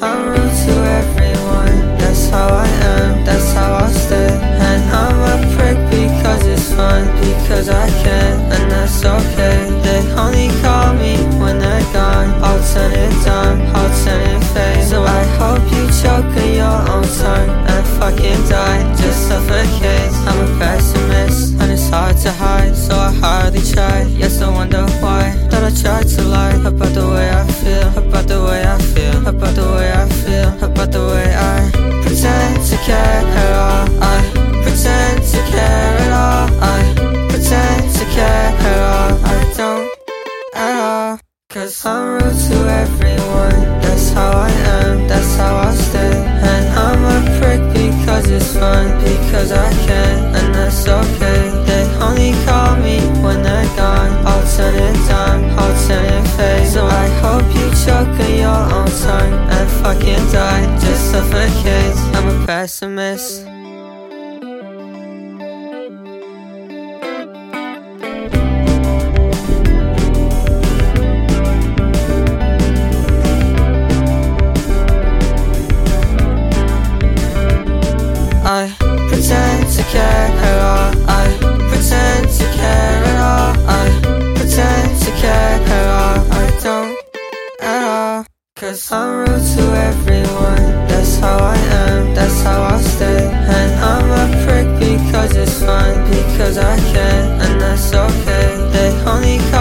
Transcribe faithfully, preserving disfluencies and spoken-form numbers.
I'm rude to everyone, that's how I am, that's how I'll stay. And I'm a prick because it's fun, because I can, and that's okay. They only call me when they're gone, I'll turn it down, I'll turn it fade. So I hope you choke on your own tongue and fucking die, just suffocate. I'm a pessimist, and it's hard to hide, so I hardly try. Yes, I wonder why that I tried to lie about the way I feel, about the way I feel, about the way I feel, about the way I pretend to care at all. I pretend to care at all. I pretend to care at all. I don't at all. Cause I'm rude to everyone, that's how I am, that's how I'll stay. And I'm a prick because it's fun, because I can, and that's okay. They only call me when they're gone, I'll turn it down, I'll turn it fade. So I hope you choke on your own tongue and fucking die, just suffocate. I'm a pessimist. I pretend to care at all. I pretend to care at all. I pretend to care at all. I don't at all. Cause I'm rude to everyone, that's how I am, that's how I'll stay. And I'm a prick because it's fun, because I can, and that's okay. They only